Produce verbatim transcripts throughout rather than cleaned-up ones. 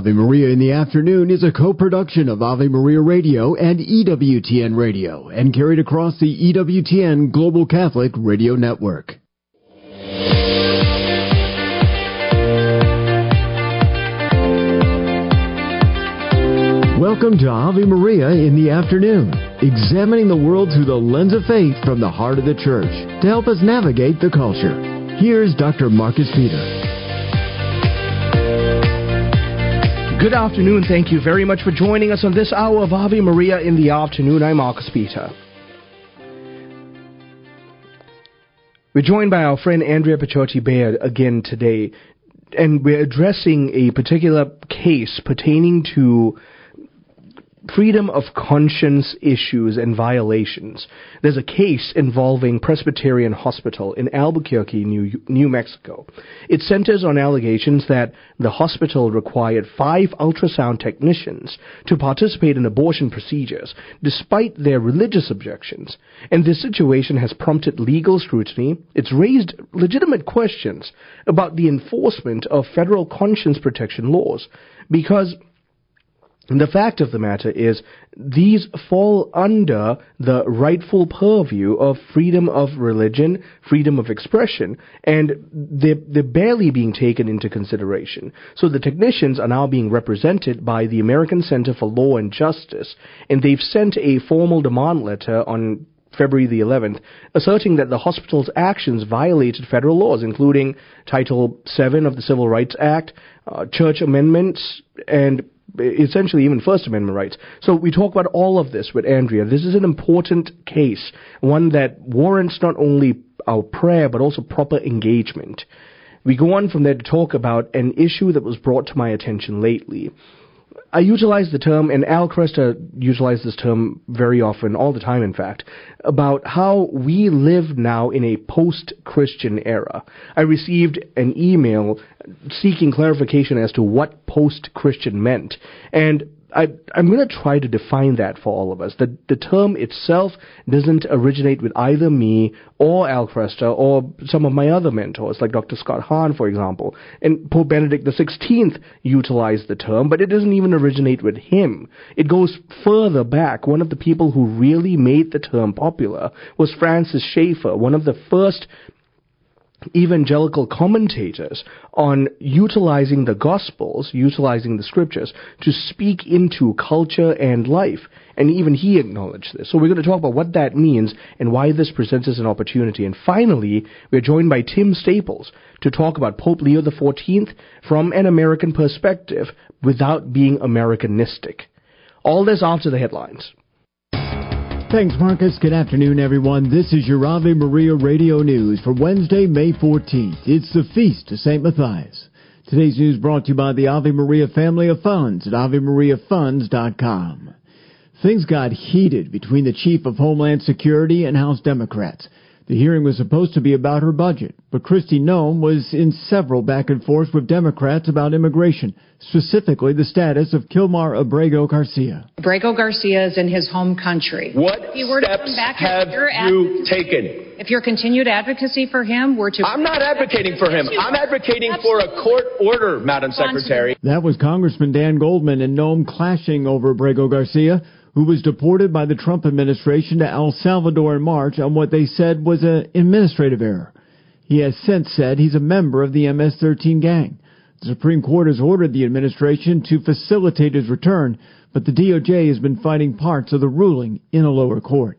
Ave Maria in the Afternoon is a co-production of Ave Maria Radio and E W T N Radio and carried across the E W T N Global Catholic Radio Network. Welcome to Ave Maria in the Afternoon, examining the world through the lens of faith from the heart of the Church to help us navigate the culture. Here's Doctor Marcus Peter. Good afternoon. Thank you very much for joining us on this hour of Ave Maria in the Afternoon. I'm Marcus Peter. We're joined by our friend Andrea Picciotti-Baird again today, and we're addressing a particular case pertaining to freedom of conscience issues and violations. There's a case involving Presbyterian Hospital in Albuquerque, New, New Mexico. It centers on allegations that the hospital required five ultrasound technicians to participate in abortion procedures, despite their religious objections. And this situation has prompted legal scrutiny. It's raised legitimate questions about the enforcement of federal conscience protection laws, because the fact of the matter is, these fall under the rightful purview of freedom of religion, freedom of expression, and they're, they're barely being taken into consideration. So the technicians are now being represented by the American Center for Law and Justice, and they've sent a formal demand letter on February the eleventh, asserting that the hospital's actions violated federal laws, including Title seven of the Civil Rights Act, uh, church amendments, and essentially even First Amendment rights. So we talk about all of this with Andrea. This is an important case, one that warrants not only our prayer, but also proper engagement. We go on from there to talk about an issue that was brought to my attention lately. I utilize the term, and Al Kresta utilizes this term very often, all the time in fact, about how we live now in a post-Christian era. I received an email seeking clarification as to what post-Christian meant, and I, I'm going to try to define that for all of us. The, the term itself doesn't originate with either me or Al Kresta or some of my other mentors, like Doctor Scott Hahn, for example. And Pope Benedict the sixteenth utilized the term, but it doesn't even originate with him. It goes further back. One of the people who really made the term popular was Francis Schaeffer, one of the first evangelical commentators on utilizing the Gospels, utilizing the Scriptures, to speak into culture and life. And even he acknowledged this. So we're going to talk about what that means and why this presents us an opportunity. And finally, we're joined by Tim Staples to talk about Pope Leo the fourteenth from an American perspective without being Americanistic. All this after the headlines. Thanks, Marcus. Good afternoon, everyone. This is your Ave Maria Radio News for Wednesday, May fourteenth. It's the Feast of Saint Matthias. Today's news brought to you by the Ave Maria family of funds at ave maria funds dot com. Things got heated between the Chief of Homeland Security and House Democrats. The hearing was supposed to be about her budget, but Kristi Noem was in several back and forths with Democrats about immigration, specifically the status of Kilmar Abrego Garcia. Abrego Garcia is in his home country. What steps back, have you taken? If your continued advocacy for him were to... I'm not advocating for him. I'm advocating for a court order, Madam Secretary. That was Congressman Dan Goldman and Noem clashing over Abrego Garcia, who was deported by the Trump administration to El Salvador in March on what they said was an administrative error. He has since said he's a member of the M S thirteen gang. The Supreme Court has ordered the administration to facilitate his return, but the D O J has been fighting parts of the ruling in a lower court.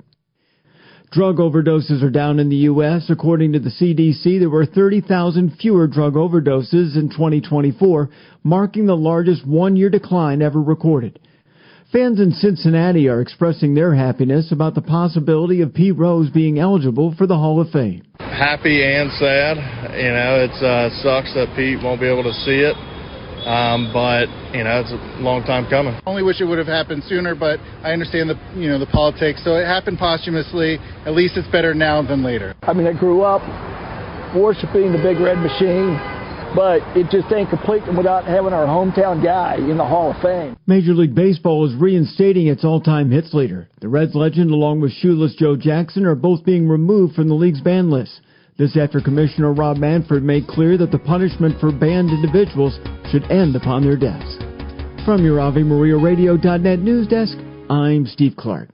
Drug overdoses are down in the U S According to the C D C, there were thirty thousand fewer drug overdoses in twenty twenty-four, marking the largest one-year decline ever recorded. Fans in Cincinnati are expressing their happiness about the possibility of Pete Rose being eligible for the Hall of Fame. Happy and sad. You know, it uh, sucks that Pete won't be able to see it, um, but, you know, it's a long time coming. Only wish it would have happened sooner, but I understand the, you know, the politics. So it happened posthumously. At least it's better now than later. I mean, I grew up worshiping the Big Red Machine, but it just ain't complete without having our hometown guy in the Hall of Fame. Major League Baseball is reinstating its all-time hits leader. The Reds legend, along with shoeless Joe Jackson, are both being removed from the league's ban list. This after Commissioner Rob Manfred made clear that the punishment for banned individuals should end upon their deaths. From your Ave Maria Radio dot net news desk, I'm Steve Clark.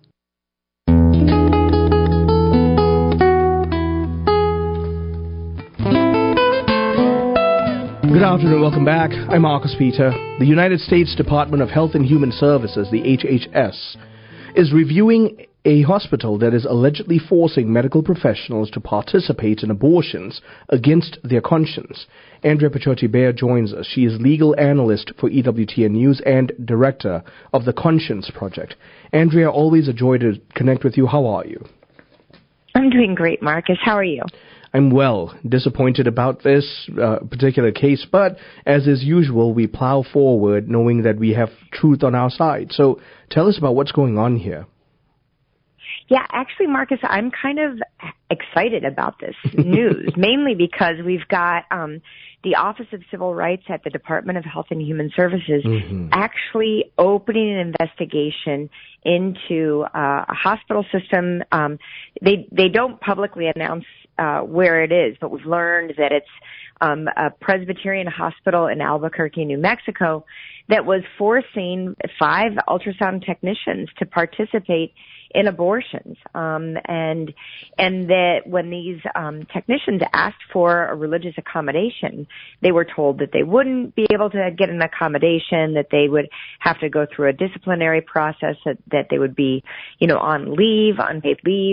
Good afternoon, welcome back. I'm Marcus Peter. The United States Department of Health and Human Services, the H H S, is reviewing a hospital that is allegedly forcing medical professionals to participate in abortions against their conscience. Andrea Pachotti-Baer joins us. She is legal analyst for E W T N News and director of the Conscience Project. Andrea, always a joy to connect with you. How are you? I'm doing great, Marcus. How are you? I'm well, disappointed about this uh, particular case, but as is usual, we plow forward knowing that we have truth on our side. So tell us about what's going on here. Yeah, actually, Marcus, I'm kind of excited about this news, mainly because we've got um, the Office of Civil Rights at the Department of Health and Human Services mm-hmm. actually opening an investigation into uh, a hospital system. Um, they they don't publicly announce uh, where it is, but we've learned that it's um, a Presbyterian hospital in Albuquerque, New Mexico, that was forcing five ultrasound technicians to participate in abortions, um, and and that when these um, technicians asked for a religious accommodation, they were told that they wouldn't be able to get an accommodation, that they would have to go through a disciplinary process, that, that they would be, you know, on leave, unpaid leave.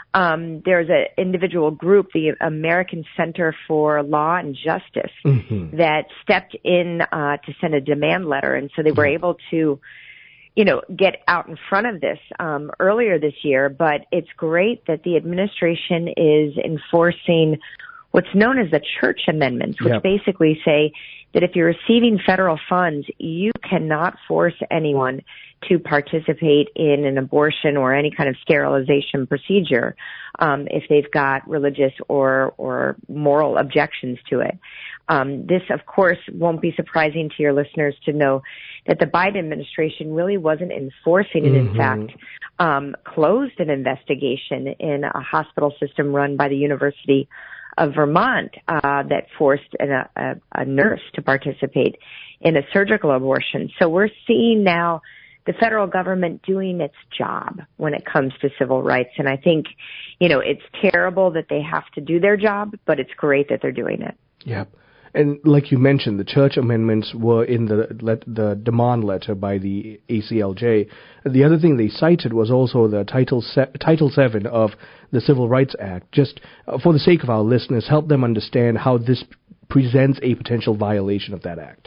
Um, there's an individual group, the American Center for Law and Justice, mm-hmm. that stepped in uh, to send a demand letter, and so they were able to, you know, get out in front of this um, earlier this year. But it's great that the administration is enforcing what's known as the church amendments, which yep. basically say that if you're receiving federal funds, you cannot force anyone to participate in an abortion or any kind of sterilization procedure um, if they've got religious or, or moral objections to it. Um, this, of course, won't be surprising to your listeners to know that the Biden administration really wasn't enforcing it. Mm-hmm. In fact, um, closed an investigation in a hospital system run by the University of Vermont uh, that forced an, a, a nurse to participate in a surgical abortion. So we're seeing now the federal government doing its job when it comes to civil rights. And I think, you know, it's terrible that they have to do their job, but it's great that they're doing it. Yeah. And like you mentioned, the church amendments were in the the demand letter by the A C L J. The other thing they cited was also the Title se- Title seven of the Civil Rights Act. Just uh, for the sake of our listeners, help them understand how this presents a potential violation of that act.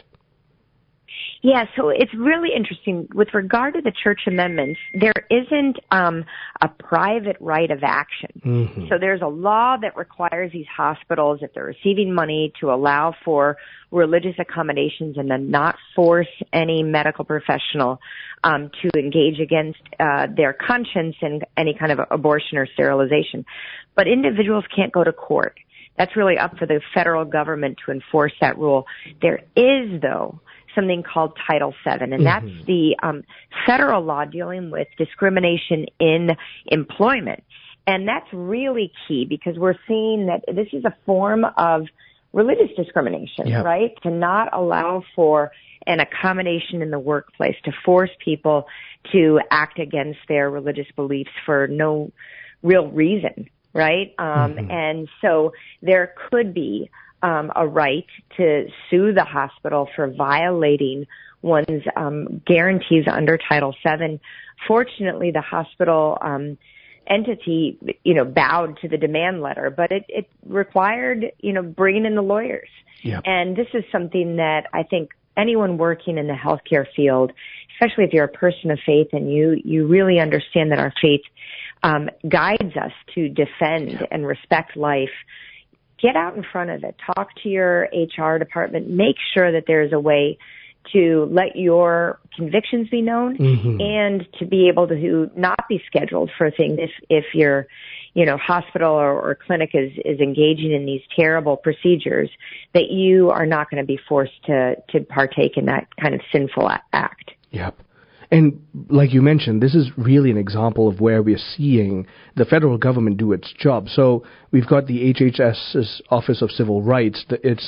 Yeah, so it's really interesting. With regard to the church amendments, there isn't um, a private right of action. Mm-hmm. So there's a law that requires these hospitals, if they're receiving money, to allow for religious accommodations and then not force any medical professional um, to engage against uh, their conscience in any kind of abortion or sterilization. But individuals can't go to court. That's really up for the federal government to enforce that rule. There is, though, something called Title seven, and that's mm-hmm. the um, federal law dealing with discrimination in employment. And that's really key because we're seeing that this is a form of religious discrimination, yep. right? To not allow for an accommodation in the workplace, to force people to act against their religious beliefs for no real reason, right? Um, mm-hmm. And so there could be Um, a right to sue the hospital for violating one's um, guarantees under Title seven. Fortunately, the hospital um, entity, you know, bowed to the demand letter, but it, it required, you know, bringing in the lawyers. Yep. And this is something that I think anyone working in the healthcare field, especially if you're a person of faith and you, you really understand that our faith um, guides us to defend yep. and respect life, get out in front of it. Talk to your H R department. Make sure that there is a way to let your convictions be known mm-hmm. and to be able to not be scheduled for things if, if your, you know, hospital or, or clinic is, is engaging in these terrible procedures, that you are not going to be forced to, to partake in that kind of sinful act. Yep. And like you mentioned, this is really an example of where we're seeing the federal government do its job. So we've got the H H S's Office of Civil Rights. It's uh,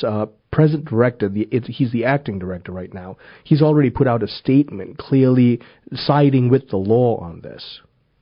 present director, the, it, he's the acting director right now, he's already put out a statement clearly siding with the law on this.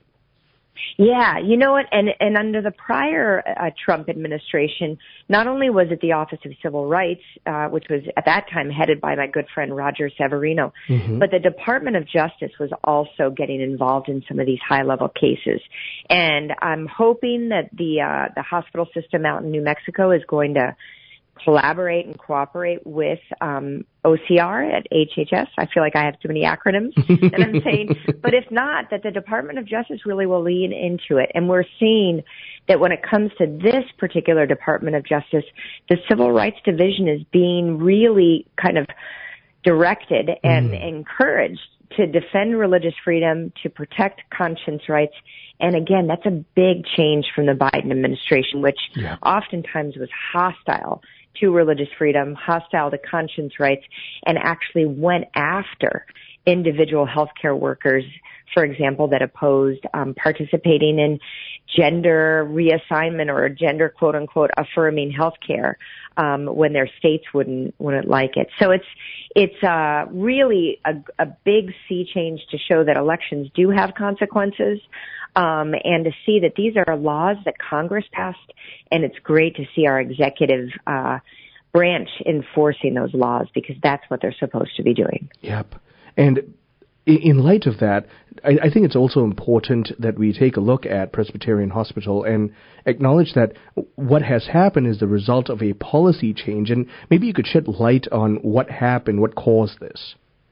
Yeah, you know what? And and under the prior uh, Trump administration, not only was it the Office of Civil Rights, uh, which was at that time headed by my good friend Roger Severino, mm-hmm. but the Department of Justice was also getting involved in some of these high-level cases. And I'm hoping that the uh, the hospital system out in New Mexico is going to collaborate and cooperate with um, O C R at H H S. I feel like I have too many acronyms, and I'm saying, but if not, that the Department of Justice really will lean into it. And we're seeing that when it comes to this particular Department of Justice, the Civil Rights Division is being really kind of directed and mm. encouraged to defend religious freedom, to protect conscience rights. And again, that's a big change from the Biden administration, which yeah. oftentimes was hostile to religious freedom, hostile to conscience rights, and actually went after individual healthcare workers, for example, that opposed um, participating in gender reassignment or gender quote unquote affirming healthcare um, when their states wouldn't wouldn't like it. So it's it's uh, really a, a big sea change to show that elections do have consequences. Um, and to see that these are laws that Congress passed, and it's great to see our executive uh, branch enforcing those laws, because that's what they're supposed to be doing. Yep. And in light of that, I, I think it's also important that we take a look at Presbyterian Hospital and acknowledge that what has happened is the result of a policy change. And maybe you could shed light on what happened, what caused this.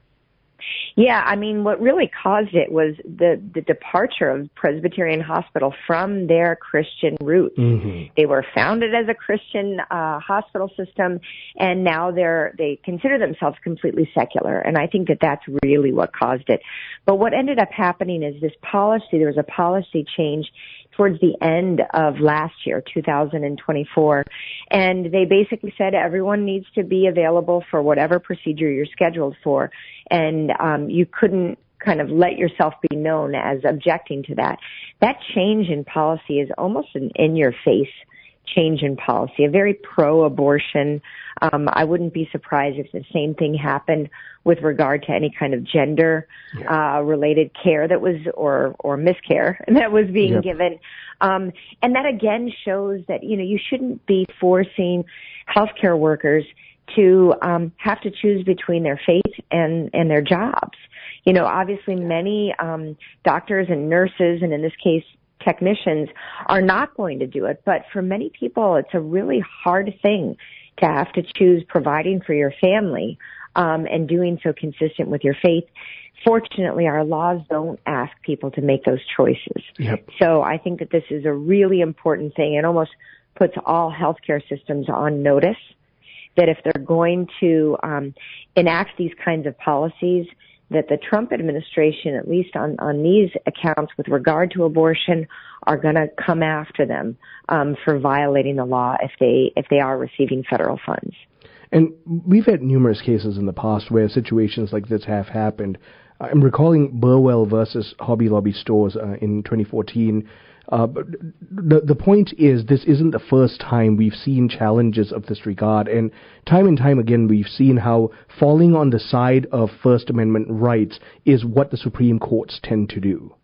Yeah, I mean, what really caused it was the, the departure of Presbyterian Hospital from their Christian roots. Mm-hmm. They were founded as a Christian uh, hospital system, and now they're they consider themselves completely secular. And I think that that's really what caused it. But what ended up happening is this policy, there was a policy change towards the end of last year, two thousand twenty-four, and they basically said everyone needs to be available for whatever procedure you're scheduled for, and um, you couldn't kind of let yourself be known as objecting to that. That change in policy is almost an in-your-face change in policy, a very pro-abortion. Um, I wouldn't be surprised if the same thing happened with regard to any kind of gender yeah. uh, related care that was, or or miscare that was being yep. given. Um, and that again shows that, you know, you shouldn't be forcing healthcare workers to um, have to choose between their faith and, and their jobs. You know, obviously many um, doctors and nurses, and in this case, technicians, are not going to do it. But for many people, it's a really hard thing to have to choose providing for your family um, and doing so consistent with your faith. Fortunately, our laws don't ask people to make those choices. Yep. So I think that this is a really important thing. It almost puts all healthcare systems on notice that if they're going to um, enact these kinds of policies, that the Trump administration, at least on, on these accounts with regard to abortion, are going to come after them um, for violating the law if they if they are receiving federal funds. And we've had numerous cases in the past where situations like this have happened. I'm recalling Burwell versus Hobby Lobby stores uh, in twenty fourteen. Uh, but the the point is, this isn't the first time we've seen challenges of this regard, and time and time again we've seen how falling on the side of First Amendment rights is what the Supreme Courts tend to do.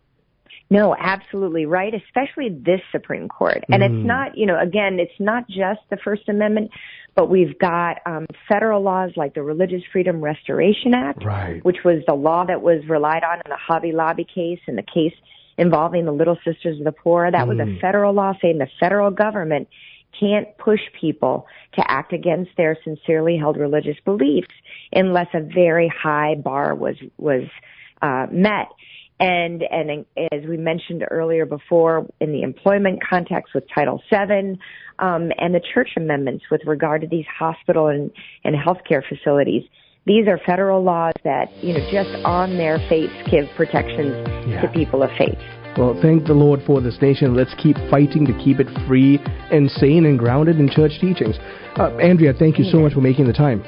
No, absolutely right, especially this Supreme Court. And mm. it's not, you know, again, it's not just the First Amendment, but we've got um, federal laws like the Religious Freedom Restoration Act, right. which was the law that was relied on in the Hobby Lobby case and the case involving the Little Sisters of the Poor. That was mm. a federal law saying the federal government can't push people to act against their sincerely held religious beliefs unless a very high bar was was uh, met. And and as we mentioned earlier before, in the employment context with Title seven, um, and the church amendments with regard to these hospital and, and healthcare facilities, these are federal laws that, you know, just on their face give protections yeah. to people of faith. Well, thank the Lord for this nation. Let's keep fighting to keep it free and sane and grounded in church teachings. Uh, Andrea, thank you so much for making the time.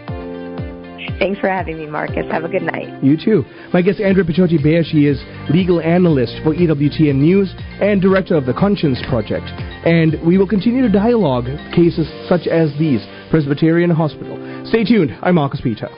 Thanks for having me, Marcus. Have a good night. You too. My guest, Andrea Picciotti-Beyer. She is legal analyst for E W T N News and director of the Conscience Project. And we will continue to dialogue cases such as these Presbyterian Hospital. Stay tuned. I'm Marcus Peter.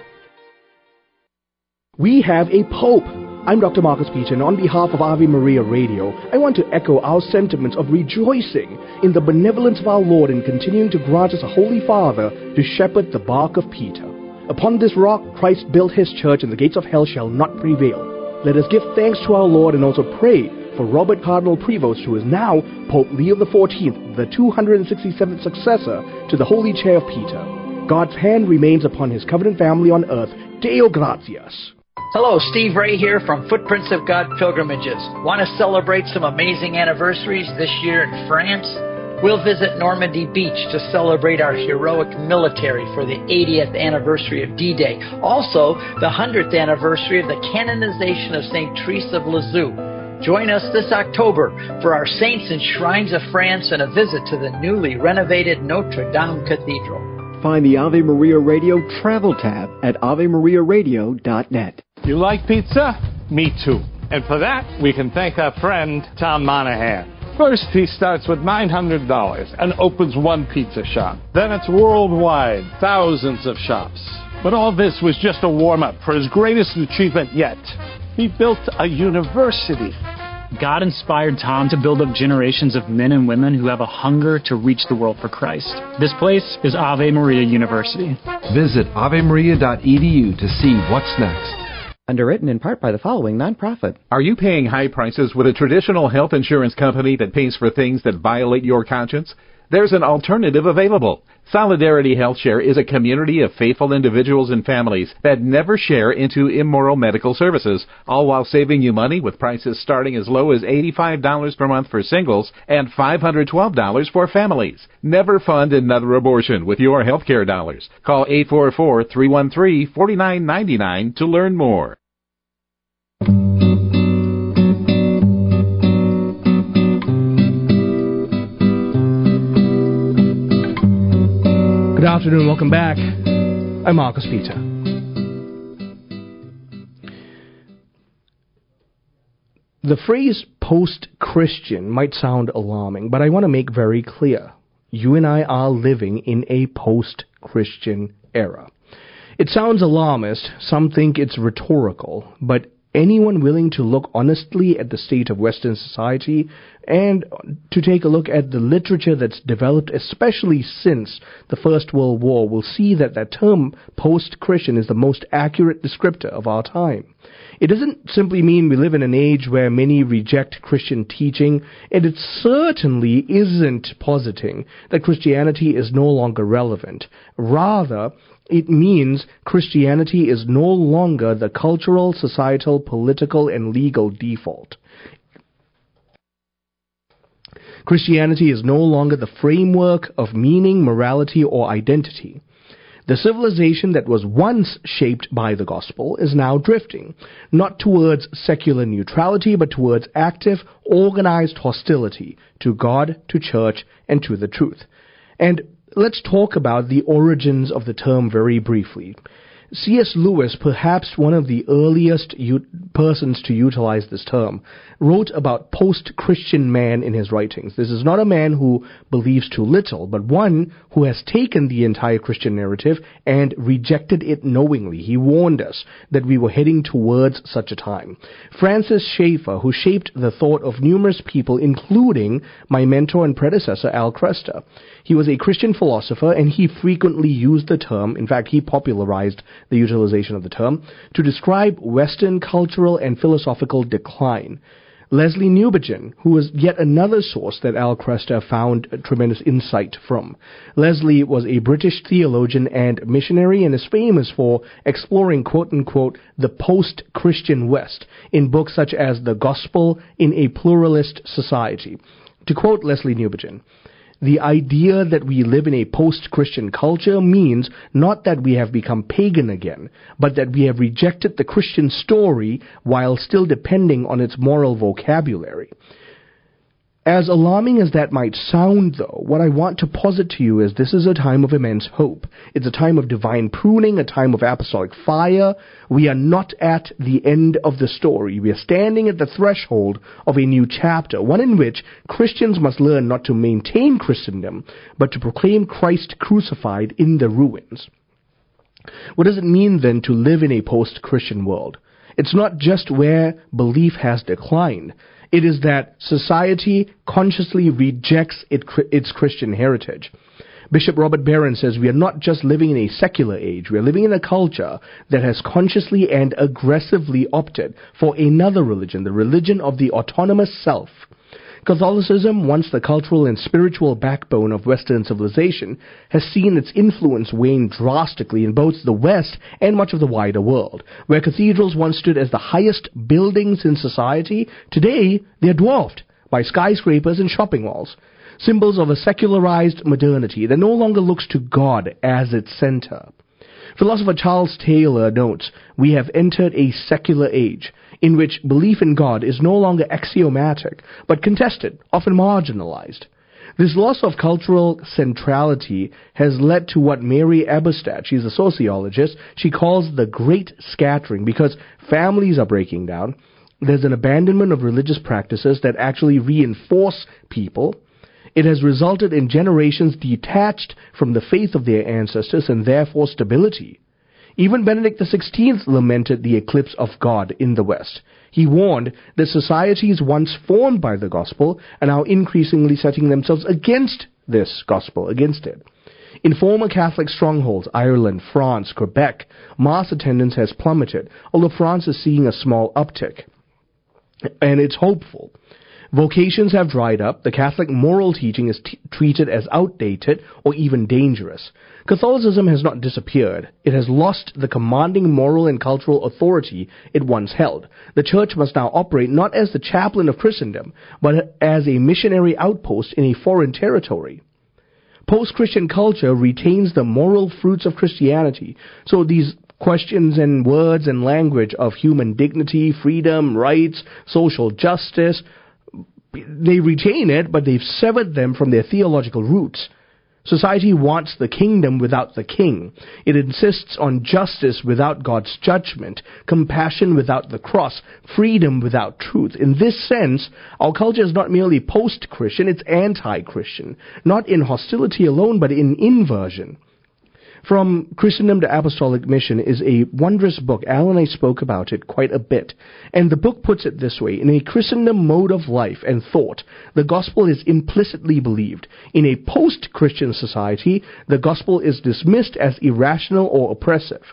We have a Pope. I'm Doctor Marcus Peter, and on behalf of Ave Maria Radio, I want to echo our sentiments of rejoicing in the benevolence of our Lord in continuing to grant us a Holy Father to shepherd the bark of Peter. Upon this rock, Christ built his church, and the gates of hell shall not prevail. Let us give thanks to our Lord and also pray for Robert Cardinal Prevost, who is now Pope Leo the fourteenth, the two hundred sixty-seventh successor to the Holy Chair of Peter. God's hand remains upon his covenant family on earth. Deo gratias. Hello, Steve Ray here from Footprints of God Pilgrimages. Want to celebrate some amazing anniversaries this year in France? We'll visit Normandy Beach to celebrate our heroic military for the eightieth anniversary of D-Day. Also, the one hundredth anniversary of the canonization of Saint Therese of Lisieux. Join us this October for our Saints and Shrines of France and a visit to the newly renovated Notre Dame Cathedral. Find the Ave Maria Radio travel tab at ave maria radio dot net. You like pizza? Me too. And for that, we can thank our friend Tom Monahan. First, he starts with nine hundred dollars and opens one pizza shop. Then it's worldwide, thousands of shops. But all this was just a warm-up for his greatest achievement yet. He built a university. God inspired Tom to build up generations of men and women who have a hunger to reach the world for Christ. This place is Ave Maria University. Visit ave maria dot e d u to see what's next. Underwritten in part by the following nonprofit. Are you paying high prices with a traditional health insurance company that pays for things that violate your conscience? There's an alternative available. Solidarity HealthShare is a community of faithful individuals and families that never share into immoral medical services, all while saving you money with prices starting as low as eighty-five dollars per month for singles and five hundred twelve dollars for families. Never fund another abortion with your healthcare dollars. Call eight four four, three one three, four nine nine nine to learn more. Good afternoon, welcome back. I'm Marcus Peter. The phrase post-Christian might sound alarming, but I want to make very clear. You and I are living in a post-Christian era. It sounds alarmist, some think it's rhetorical, but anyone willing to look honestly at the state of Western society and to take a look at the literature that's developed, especially since the First World War, will see that that term post-Christian is the most accurate descriptor of our time. It doesn't simply mean we live in an age where many reject Christian teaching, and it certainly isn't positing that Christianity is no longer relevant. Rather, it means Christianity is no longer the cultural, societal, political, and legal default. Christianity is no longer the framework of meaning, morality, or identity. The civilization that was once shaped by the gospel is now drifting, not towards secular neutrality, but towards active, organized hostility to God, to church, and to the truth. And let's talk about the origins of the term very briefly. C S Lewis, perhaps one of the earliest u- persons to utilize this term, wrote about post-Christian man in his writings. This is not a man who believes too little, but one who has taken the entire Christian narrative and rejected it knowingly. He warned us that we were heading towards such a time. Francis Schaeffer, who shaped the thought of numerous people, including my mentor and predecessor, Al Kresta. He was a Christian philosopher, and he frequently used the term, in fact, he popularized the utilization of the term, to describe Western cultural and philosophical decline. Leslie Newbigin, who was yet another source that Al Kresta found tremendous insight from. Leslie was a British theologian and missionary and is famous for exploring, quote-unquote, the post-Christian West in books such as The Gospel in a Pluralist Society. To quote Leslie Newbigin, the idea that we live in a post-Christian culture means not that we have become pagan again, but that we have rejected the Christian story while still depending on its moral vocabulary. As alarming as that might sound, though, what I want to posit to you is this is a time of immense hope. It's a time of divine pruning, a time of apostolic fire. We are not at the end of the story. We are standing at the threshold of a new chapter, one in which Christians must learn not to maintain Christendom, but to proclaim Christ crucified in the ruins. What does it mean, then, to live in a post-Christian world? It's not just where belief has declined. It is that society consciously rejects it, its Christian heritage. Bishop Robert Barron says we are not just living in a secular age, we are living in a culture that has consciously and aggressively opted for another religion, the religion of the autonomous self. Catholicism, once the cultural and spiritual backbone of Western civilization, has seen its influence wane drastically in both the West and much of the wider world. Where cathedrals once stood as the highest buildings in society, today they are dwarfed by skyscrapers and shopping malls, symbols of a secularized modernity that no longer looks to God as its center. Philosopher Charles Taylor notes, "We have entered a secular age, in which belief in God is no longer axiomatic, but contested, often marginalized." This loss of cultural centrality has led to what Mary Eberstadt, she's a sociologist, she calls the great scattering, because families are breaking down. There's an abandonment of religious practices that actually reinforce people. It has resulted in generations detached from the faith of their ancestors and therefore stability. Even Benedict the sixteenth lamented the eclipse of God in the West. He warned that societies once formed by the gospel are now increasingly setting themselves against this gospel, against it. In former Catholic strongholds, Ireland, France, Quebec, mass attendance has plummeted, although France is seeing a small uptick. And it's hopeful. Vocations have dried up. The Catholic moral teaching is t- treated as outdated or even dangerous. Catholicism has not disappeared. It has lost the commanding moral and cultural authority it once held. The Church must now operate not as the chaplain of Christendom, but as a missionary outpost in a foreign territory. Post-Christian culture retains the moral fruits of Christianity. So these questions and words and language of human dignity, freedom, rights, social justice, they retain it, but they've severed them from their theological roots. Society wants the kingdom without the king. It insists on justice without God's judgment, compassion without the cross, freedom without truth. In this sense, our culture is not merely post-Christian, it's anti-Christian, not in hostility alone, but in inversion. From Christendom to Apostolic Mission is a wondrous book. Al and I spoke about it quite a bit. And the book puts it this way: in a Christendom mode of life and thought, the gospel is implicitly believed. In a post-Christian society, the gospel is dismissed as irrational or oppressive.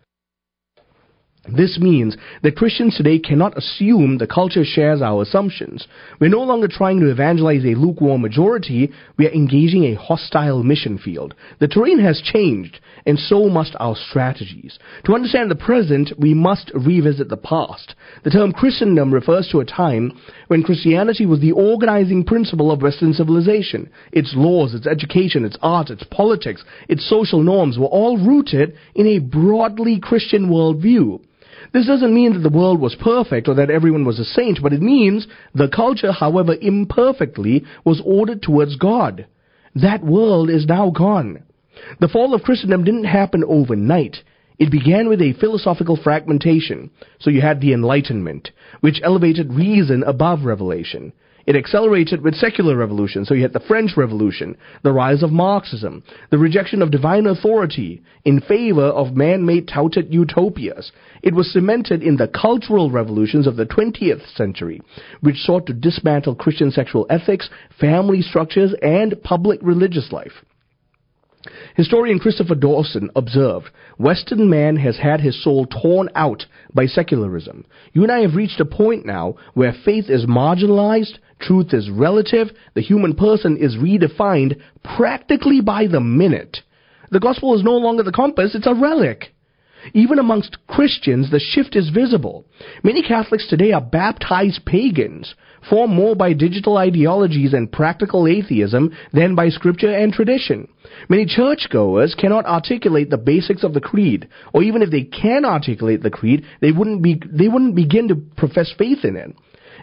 This means that Christians today cannot assume the culture shares our assumptions. We're no longer trying to evangelize a lukewarm majority, we are engaging a hostile mission field. The terrain has changed, and so must our strategies. To understand the present, we must revisit the past. The term Christendom refers to a time when Christianity was the organizing principle of Western civilization. Its laws, its education, its art, its politics, its social norms were all rooted in a broadly Christian worldview. This doesn't mean that the world was perfect or that everyone was a saint, but it means the culture, however imperfectly, was ordered towards God. That world is now gone. The fall of Christendom didn't happen overnight. It began with a philosophical fragmentation. So you had the Enlightenment, which elevated reason above revelation. It accelerated with secular revolution, so you had the French Revolution, the rise of Marxism, the rejection of divine authority in favor of man-made touted utopias. It was cemented in the cultural revolutions of the twentieth century, which sought to dismantle Christian sexual ethics, family structures, and public religious life. Historian Christopher Dawson observed, Western man has had his soul torn out by secularism. You and I have reached a point now where faith is marginalized, truth is relative, the human person is redefined practically by the minute. The gospel is no longer the compass, it's a relic. Even amongst Christians, the shift is visible. Many Catholics today are baptized pagans, formed more by digital ideologies and practical atheism than by scripture and tradition. Many churchgoers cannot articulate the basics of the creed, or even if they can articulate the creed, they wouldn't be, they wouldn't begin to profess faith in it.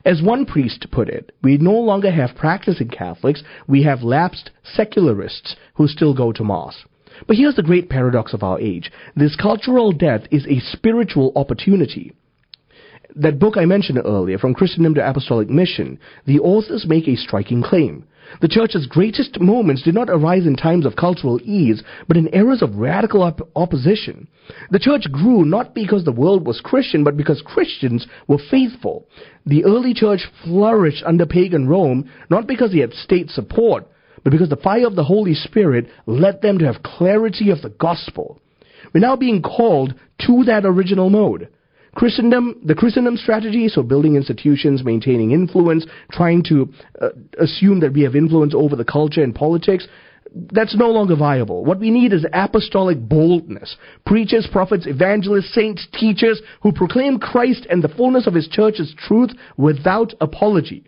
As one priest put it, we no longer have practicing Catholics, we have lapsed secularists who still go to Mass. But here's the great paradox of our age. This cultural death is a spiritual opportunity. That book I mentioned earlier, From Christendom to Apostolic Mission, the authors make a striking claim. The Church's greatest moments did not arise in times of cultural ease, but in eras of radical op- opposition. The Church grew not because the world was Christian, but because Christians were faithful. The early Church flourished under pagan Rome, not because they had state support, but because the fire of the Holy Spirit led them to have clarity of the gospel. We're now being called to that original mode. Christendom, the Christendom strategy, so building institutions, maintaining influence, trying to uh, assume that we have influence over the culture and politics, that's no longer viable. What we need is apostolic boldness. Preachers, prophets, evangelists, saints, teachers who proclaim Christ and the fullness of His church's truth without apology.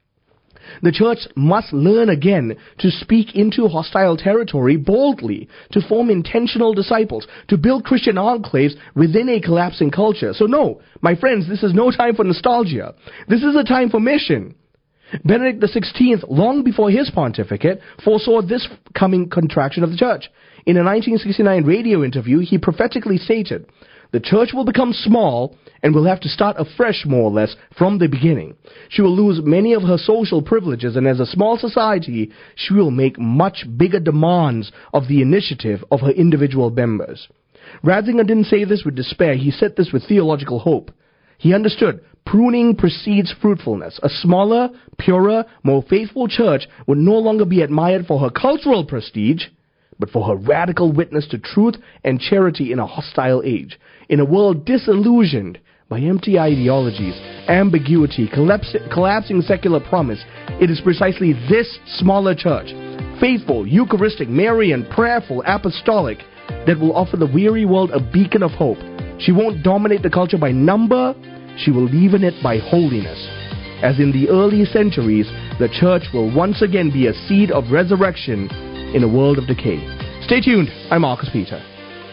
The Church must learn again to speak into hostile territory boldly, to form intentional disciples, to build Christian enclaves within a collapsing culture. So no, my friends, this is no time for nostalgia. This is a time for mission. Benedict the sixteenth, long before his pontificate, foresaw this coming contraction of the Church. In a nineteen sixty-nine radio interview, he prophetically stated, "The Church will become small and will have to start afresh, more or less, from the beginning. She will lose many of her social privileges, and as a small society, she will make much bigger demands of the initiative of her individual members." Ratzinger didn't say this with despair. He said this with theological hope. He understood pruning precedes fruitfulness. A smaller, purer, more faithful church would no longer be admired for her cultural prestige, but for her radical witness to truth and charity in a hostile age. In a world disillusioned by empty ideologies, ambiguity, collapse, collapsing secular promise, it is precisely this smaller church, faithful, Eucharistic, Marian, prayerful, apostolic, that will offer the weary world a beacon of hope. She won't dominate the culture by number, she will leaven it by holiness. As in the early centuries, the church will once again be a seed of resurrection in a world of decay. Stay tuned. I'm Marcus Peter.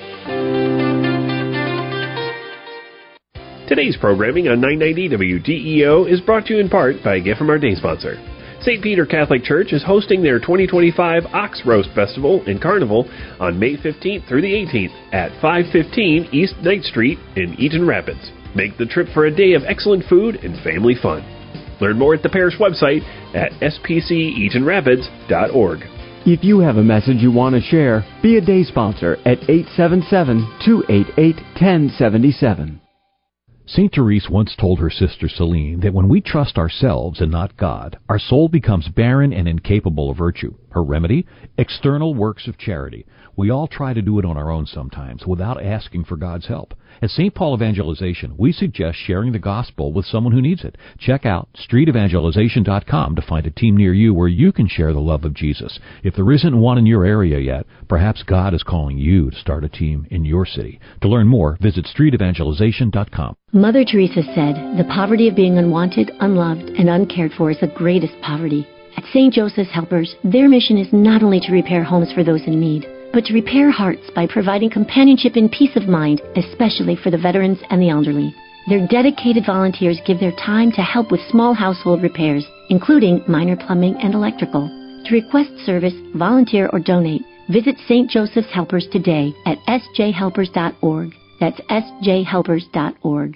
Today's programming on nine ninety W D E O is brought to you in part by a gift from our day sponsor. Saint Peter Catholic Church is hosting their twenty twenty-five Ox Roast Festival and Carnival on May fifteenth through the eighteenth at five fifteen East Ninth Street in Eaton Rapids. Make the trip for a day of excellent food and family fun. Learn more at the parish website at s p c eaton rapids dot org. If you have a message you want to share, be a day sponsor at eight seven seven, two eight eight, one zero seven seven. Saint Therese once told her sister Celine that when we trust ourselves and not God, our soul becomes barren and incapable of virtue. Her remedy? External works of charity. We all try to do it on our own sometimes without asking for God's help. At Saint Paul Evangelization, we suggest sharing the gospel with someone who needs it. Check out street evangelization dot com to find a team near you where you can share the love of Jesus. If there isn't one in your area yet, perhaps God is calling you to start a team in your city. To learn more, visit street evangelization dot com. Mother Teresa said, "The poverty of being unwanted, unloved, and uncared for is the greatest poverty." At Saint Joseph's Helpers, their mission is not only to repair homes for those in need, but to repair hearts by providing companionship and peace of mind, especially for the veterans and the elderly. Their dedicated volunteers give their time to help with small household repairs, including minor plumbing and electrical. To request service, volunteer, or donate, visit Saint Joseph's Helpers today at s j helpers dot org. That's s j helpers dot org.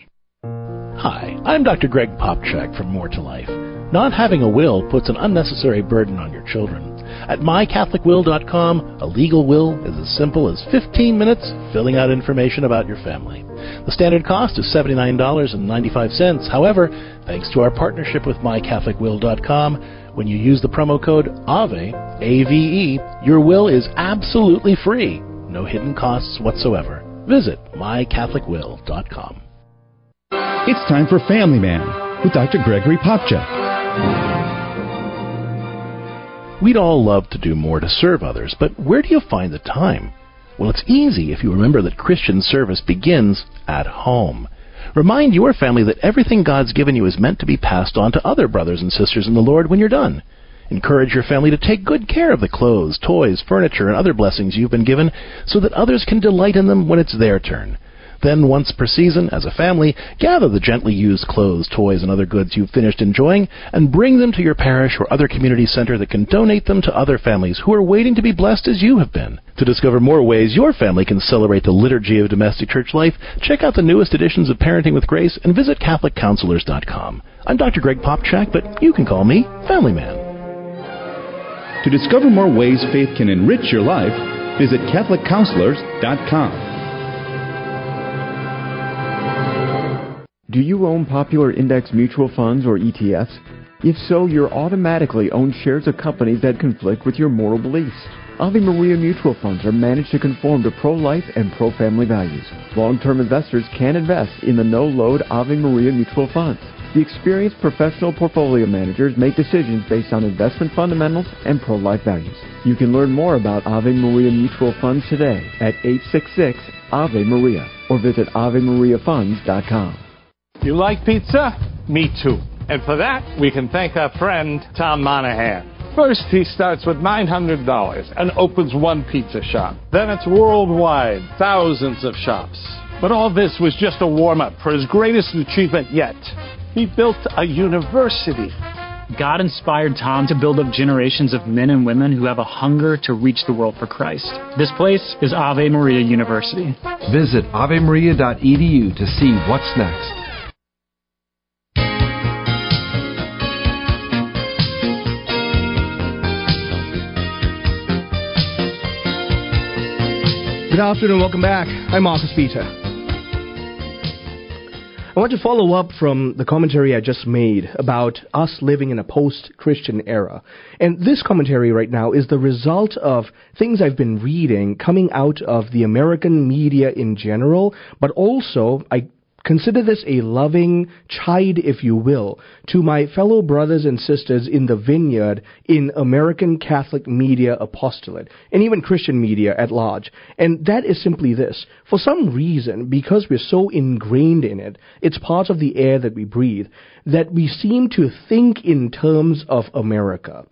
Hi, I'm Doctor Greg Popchak from More to Life. Not having a will puts an unnecessary burden on your children. At my catholic will dot com, a legal will is as simple as fifteen minutes filling out information about your family. The standard cost is seventy-nine dollars and ninety-five cents. However, thanks to our partnership with my catholic will dot com, when you use the promo code AVE, A V E, your will is absolutely free. No hidden costs whatsoever. Visit my catholic will dot com. It's time for Family Man with Doctor Gregory Popchak. We'd all love to do more to serve others, but where do you find the time? Well, it's easy if you remember that Christian service begins at home. Remind your family that everything God's given you is meant to be passed on to other brothers and sisters in the Lord when you're done. Encourage your family to take good care of the clothes, toys, furniture, and other blessings you've been given so that others can delight in them when it's their turn. Then, once per season, as a family, gather the gently used clothes, toys, and other goods you've finished enjoying and bring them to your parish or other community center that can donate them to other families who are waiting to be blessed as you have been. To discover more ways your family can celebrate the liturgy of domestic church life, check out the newest editions of Parenting with Grace and visit Catholic Counselors dot com. I'm Doctor Greg Popchak, but you can call me Family Man. To discover more ways faith can enrich your life, visit Catholic Counselors dot com. Do you own popular index mutual funds or E T Fs? If so, you're automatically own shares of companies that conflict with your moral beliefs. Ave Maria mutual funds are managed to conform to pro-life and pro-family values. Long-term investors can invest in the no-load Ave Maria mutual funds. The experienced professional portfolio managers make decisions based on investment fundamentals and pro-life values. You can learn more about Ave Maria mutual funds today at eight six six Ave Maria or visit Ave Maria Funds dot com. You like pizza? Me too. And for that, we can thank our friend Tom Monahan. First, he starts with nine hundred dollars and opens one pizza shop. Then it's worldwide, thousands of shops. But all this was just a warm-up for his greatest achievement yet. He built a university. God inspired Tom to build up generations of men and women who have a hunger to reach the world for Christ. This place is Ave Maria University. Visit Ave Maria dot E D U to see what's next. Good afternoon, welcome back. I'm Marcus Peter. I want to follow up from the commentary I just made about us living in a post-Christian era. And this commentary right now is the result of things I've been reading coming out of the American media in general, but also I consider this a loving chide, if you will, to my fellow brothers and sisters in the vineyard in American Catholic media apostolate, and even Christian media at large. And that is simply this. For some reason, because we're so ingrained in it, it's part of the air that we breathe, that we seem to think in terms of America.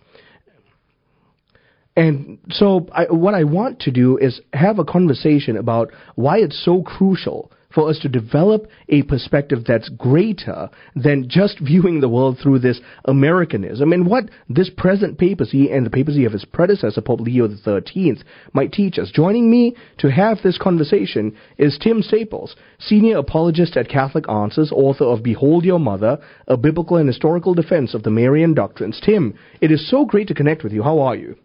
And so I, what I want to do is have a conversation about why it's so crucial for us to develop a perspective that's greater than just viewing the world through this Americanism, and what this present papacy and the papacy of his predecessor, Pope Leo the thirteenth, might teach us. Joining me to have this conversation is Tim Staples, Senior Apologist at Catholic Answers, author of Behold Your Mother, A Biblical and Historical Defense of the Marian Doctrines. Tim, it is so great to connect with you. How are you?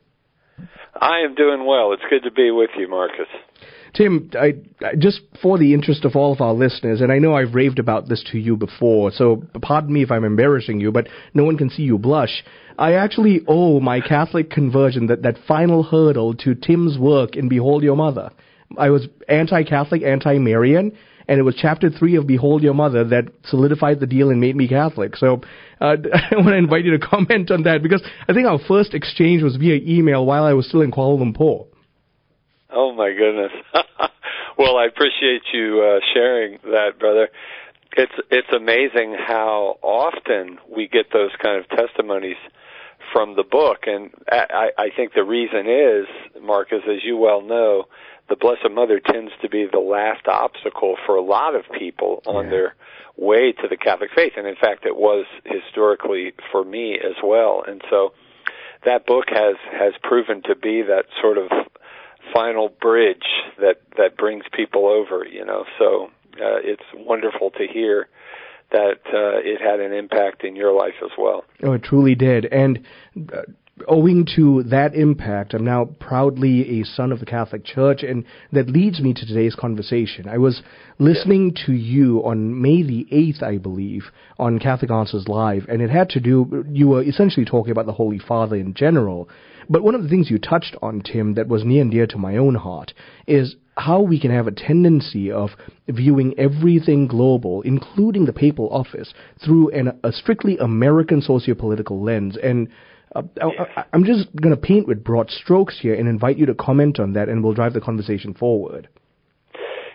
I am doing well. It's good to be with you, Marcus. Tim, I, I, just for the interest of all of our listeners, and I know I've raved about this to you before, so pardon me if I'm embarrassing you, but no one can see you blush. I actually owe my Catholic conversion, that, that final hurdle, to Tim's work in Behold Your Mother. I was anti-Catholic, anti-Marian, and it was chapter three of Behold Your Mother that solidified the deal and made me Catholic. So uh, I want to invite you to comment on that, because I think our first exchange was via email while I was still in Kuala Lumpur. Oh, my goodness. Well, I appreciate you uh, sharing that, brother. It's it's amazing how often we get those kind of testimonies from the book. And I, I think the reason is, Marcus, as you well know, the Blessed Mother tends to be the last obstacle for a lot of people on yeah. their way to the Catholic faith. And, in fact, it was historically for me as well. And so that book has, has proven to be that sort of final bridge that, that brings people over, you know. So uh, it's wonderful to hear that uh, it had an impact in your life as well. Oh, it truly did. And uh, owing to that impact, I'm now proudly a son of the Catholic Church, and that leads me to today's conversation. I was listening yeah. to you on May the eighth, I believe, on Catholic Answers Live, and it had to do, you were essentially talking about the Holy Father in general. But one of the things you touched on, Tim, that was near and dear to my own heart is how we can have a tendency of viewing everything global, including the papal office, through an, a strictly American sociopolitical lens. And uh, I, I'm just going to paint with broad strokes here and invite you to comment on that, and we'll drive the conversation forward.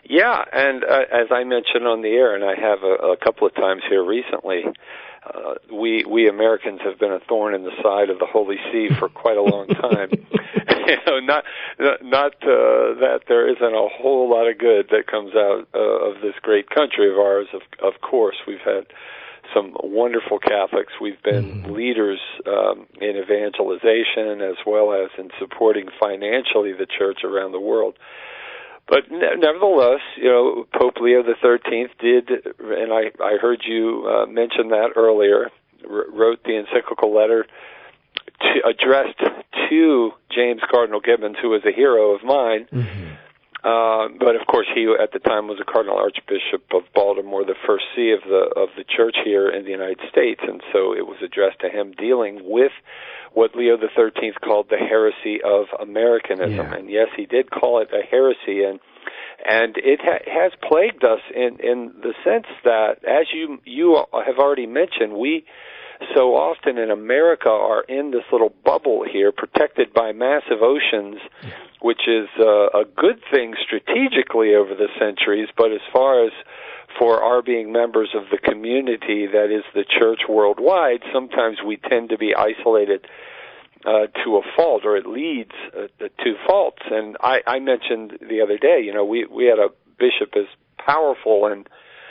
Yeah, and uh, as I mentioned on the air, and I have a, a couple of times here recently, uh, we we Americans have been a thorn in the side of the Holy See for quite a long time. you know, not not uh, that there isn't a whole lot of good that comes out uh, of this great country of ours. Of of course, we've had some wonderful Catholics. We've been mm-hmm. leaders um, in evangelization as well as in supporting financially the church around the world. But ne- nevertheless, you know, Pope Leo the thirteenth did, and I, I heard you uh, mention that earlier, r- wrote the encyclical letter to, addressed to James Cardinal Gibbons, who was a hero of mine. Mm-hmm. Uh, but of course, he at the time was a Cardinal Archbishop of Baltimore, the first see of the of the Church here in the United States, and so it was addressed to him, dealing with what Leo the thirteenth called the heresy of Americanism. Yeah. And yes, he did call it a heresy, and and it ha- has plagued us in in the sense that, as you you have already mentioned, we so often in America are in this little bubble here, protected by massive oceans, which is uh, a good thing strategically over the centuries, but as far as for our being members of the community that is the church worldwide, sometimes we tend to be isolated uh, to a fault, or it leads uh, to faults. And I, I mentioned the other day, you know, we, we had a bishop as powerful and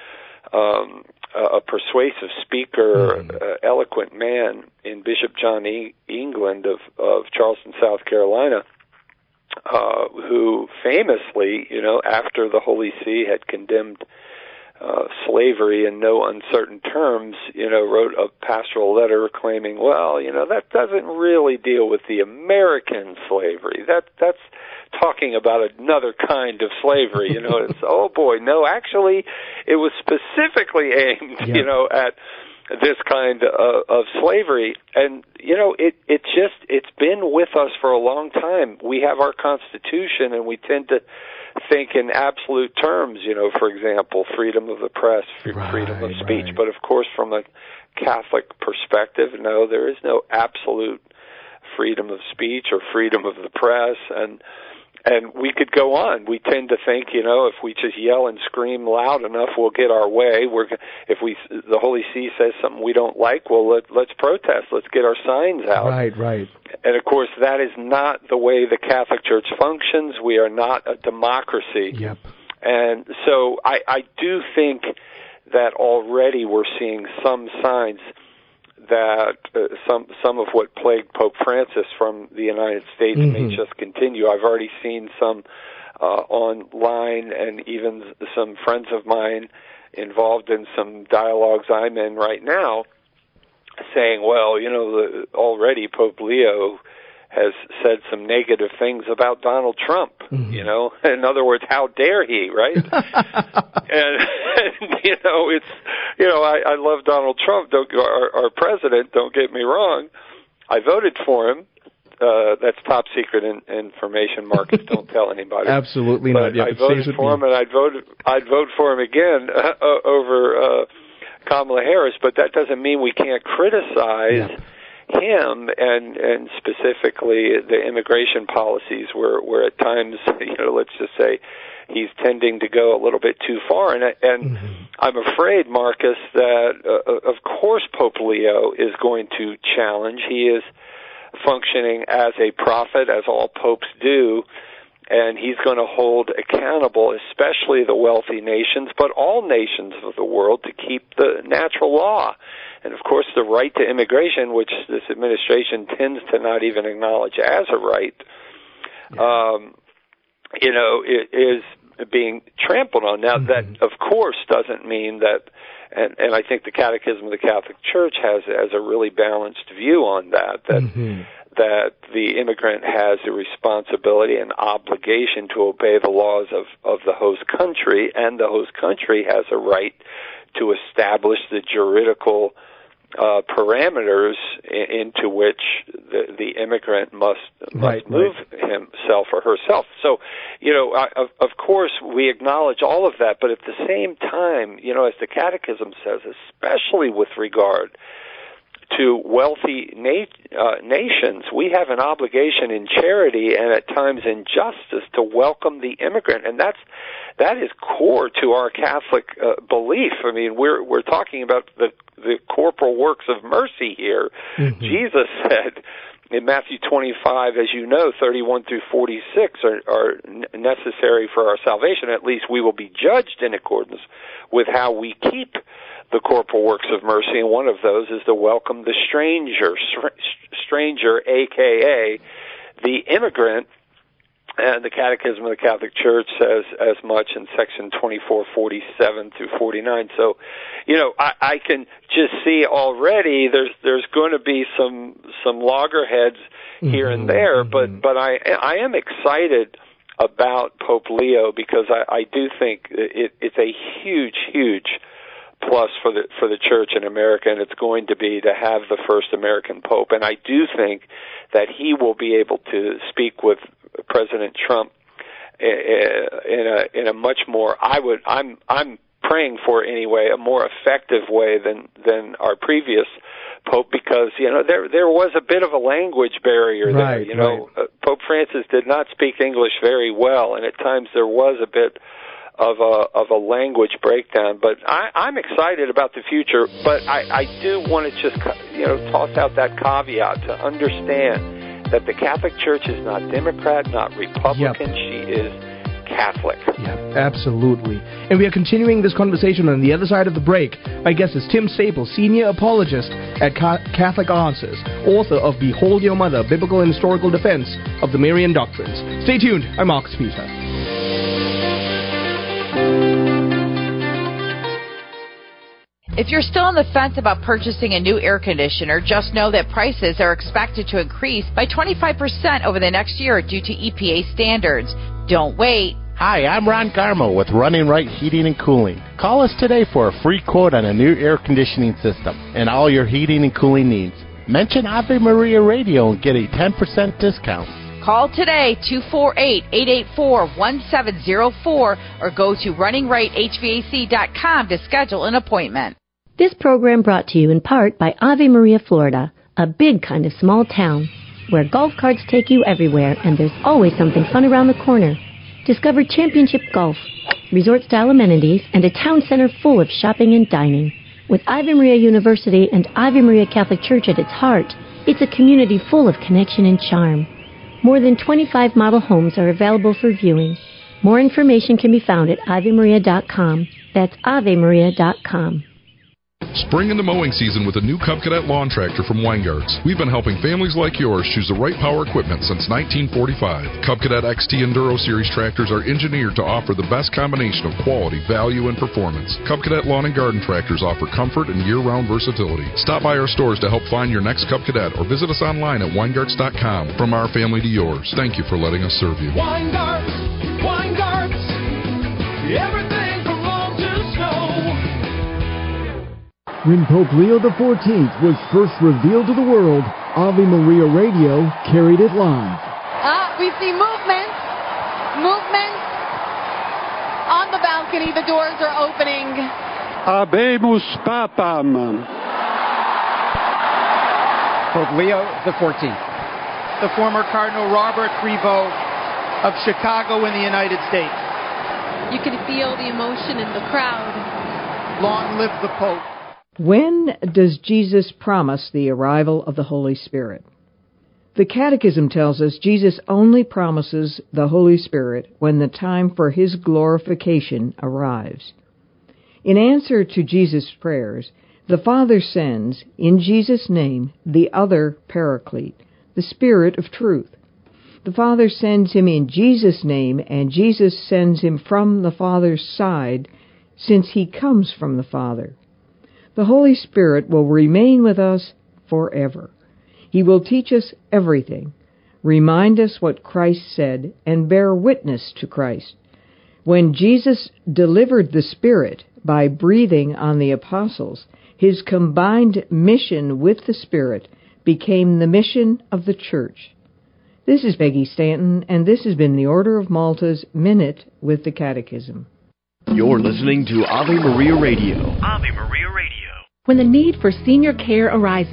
um, a persuasive speaker, mm-hmm. uh, eloquent man in Bishop John e- England of, of Charleston, South Carolina, uh, who famously, you know, after the Holy See had condemned uh, slavery in no uncertain terms, you know, wrote a pastoral letter claiming, well, you know, that doesn't really deal with the American slavery. That that's talking about another kind of slavery. You know, it's, oh boy, no, actually, it was specifically aimed, yeah. you know, at this kind of, of slavery. And, you know, it, it just, it's been with us for a long time. We have our Constitution, and we tend to think in absolute terms, you know, for example, freedom of the press, right, freedom of speech. Right. But, of course, from a Catholic perspective, no, there is no absolute freedom of speech or freedom of the press. And And we could go on. We tend to think, you know, if we just yell and scream loud enough, we'll get our way. We're, if we, the Holy See says something we don't like, well, let, let's protest. Let's get our signs out. Right, right. And, of course, that is not the way the Catholic Church functions. We are not a democracy. Yep. And so I, I do think that already we're seeing some signs that uh, some some of what plagued Pope Francis from the United States mm-hmm. may just continue. I've already seen some uh, online, and even some friends of mine involved in some dialogues I'm in right now, saying, well, you know, the, already Pope Leo has said some negative things about Donald Trump, mm-hmm. you know. In other words, how dare he, right? and, and, you know, it's, you know, I, I love Donald Trump, don't, our, our president, don't get me wrong. I voted for him. Uh, that's top secret in, information, Marcus. Don't tell anybody. Absolutely but not. Yeah, I voted for him, and I'd vote, I'd vote for him again uh, over uh, Kamala Harris, but that doesn't mean we can't criticize yeah. him and and specifically the immigration policies where where at times, you know, let's just say he's tending to go a little bit too far. And and mm-hmm. I'm afraid, Marcus, that uh, of course Pope Leo is going to challenge. He is functioning as a prophet, as all popes do, and he's going to hold accountable, especially the wealthy nations, but all nations of the world, to keep the natural law. And, of course, the right to immigration, which this administration tends to not even acknowledge as a right, yeah. um, you know, it is being trampled on. Now, mm-hmm. that, of course, doesn't mean that, and, and I think the Catechism of the Catholic Church has, has a really balanced view on that, that mm-hmm. that the immigrant has a responsibility and obligation to obey the laws of, of the host country, and the host country has a right to establish the juridical uh, parameters in, into which the, the immigrant must right, must move right. himself or herself. So, you know, I, of, of course, we acknowledge all of that, but at the same time, you know, as the Catechism says, especially with regard to wealthy na- uh, nations, we have an obligation in charity and at times in justice to welcome the immigrant, and that's that is core to our Catholic uh, belief. I mean, we're we're talking about the the corporal works of mercy here. Mm-hmm. Jesus said in Matthew twenty-five, as you know, thirty-one through forty-six are, are necessary for our salvation. At least we will be judged in accordance with how we keep the corporal works of mercy, and one of those is to welcome the stranger, stranger, a k a the immigrant. And the Catechism of the Catholic Church says as much in section twenty-four forty-seven through forty-nine. So, you know, I, I can just see already there's there's going to be some some loggerheads here mm-hmm, and there, mm-hmm. but but I I am excited about Pope Leo because I, I do think it, it's a huge huge plus for the for the Church in America, and it's going to be to have the first American Pope. And I do think that he will be able to speak with President Trump in a in a much more I would I'm I'm praying for anyway a more effective way than than our previous Pope, because you know there there was a bit of a language barrier right, there. You know, right. uh, Pope Francis did not speak English very well, and at times there was a bit of a of a language breakdown. But I, I'm excited about the future. But I, I do want to just you know toss out that caveat to understand that the Catholic Church is not Democrat, not Republican. Yep. She is Catholic. Yeah, absolutely. And we are continuing this conversation on the other side of the break. My guest is Tim Staples, Senior Apologist at Catholic Answers, author of Behold Your Mother, Biblical and Historical Defense of the Marian Doctrines. Stay tuned. I'm Marcus Peter. If you're still on the fence about purchasing a new air conditioner, just know that prices are expected to increase by twenty-five percent over the next year due to E P A standards. Don't wait. Hi, I'm Ron Garmo with Running Right Heating and Cooling. Call us today for a free quote on a new air conditioning system and all your heating and cooling needs. Mention Ave Maria Radio and get a ten percent discount. Call today, two four eight, eight eight four, one seven zero four, or go to running right H V A C dot com to schedule an appointment. This program brought to you in part by Ave Maria, Florida, a big kind of small town where golf carts take you everywhere and there's always something fun around the corner. Discover championship golf, resort-style amenities, and a town center full of shopping and dining. With Ave Maria University and Ave Maria Catholic Church at its heart, it's a community full of connection and charm. More than twenty-five model homes are available for viewing. More information can be found at ave maria dot com. That's ave maria dot com. Spring into mowing season with a new Cub Cadet lawn tractor from Weingarts. We've been helping families like yours choose the right power equipment since nineteen forty-five. Cub Cadet X T Enduro Series tractors are engineered to offer the best combination of quality, value, and performance. Cub Cadet lawn and garden tractors offer comfort and year-round versatility. Stop by our stores to help find your next Cub Cadet or visit us online at weingarts dot com. From our family to yours, thank you for letting us serve you. Weingarts, Weingarts, everything from lawn to snow. When Pope Leo the fourteenth was first revealed to the world, Ave Maria Radio carried it live. Ah, we see movement. Movement on the balcony. The doors are opening. Habemus Papam. Pope Leo the fourteenth. The former Cardinal Robert Prevost of Chicago in the United States. You can feel the emotion in the crowd. Long live the Pope. When does Jesus promise the arrival of the Holy Spirit? The Catechism tells us Jesus only promises the Holy Spirit when the time for his glorification arrives. In answer to Jesus' prayers, the Father sends, in Jesus' name, the other Paraclete, the Spirit of truth. The Father sends him in Jesus' name, and Jesus sends him from the Father's side, since he comes from the Father. The Holy Spirit will remain with us forever. He will teach us everything, remind us what Christ said, and bear witness to Christ. When Jesus delivered the Spirit by breathing on the apostles, his combined mission with the Spirit became the mission of the Church. This is Peggy Stanton, and this has been the Order of Malta's Minute with the Catechism. You're listening to Ave Maria Radio. Ave Maria Radio. When the need for senior care arises,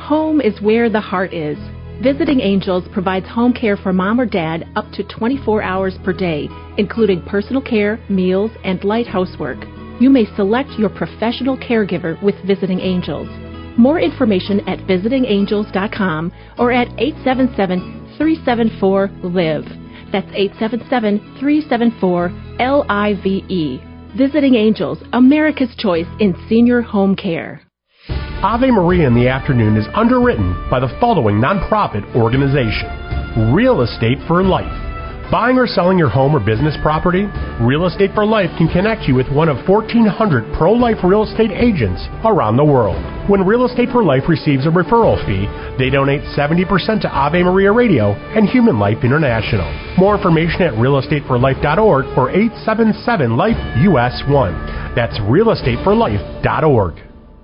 home is where the heart is. Visiting Angels provides home care for mom or dad up to twenty-four hours per day, including personal care, meals, and light housework. You may select your professional caregiver with Visiting Angels. More information at visiting angels dot com or at eight seven seven, three seven four, L I V E. That's eight seven seven, three seven four, L I V E. Visiting Angels, America's choice in senior home care. Ave Maria in the Afternoon is underwritten by the following nonprofit organization: Real Estate for Life. Buying or selling your home or business property? Real Estate for Life can connect you with one of fourteen hundred pro-life real estate agents around the world. When Real Estate for Life receives a referral fee, they donate seventy percent to Ave Maria Radio and Human Life International. More information at real estate for life dot org or eight seven seven, life U S one. That's real estate for life dot org.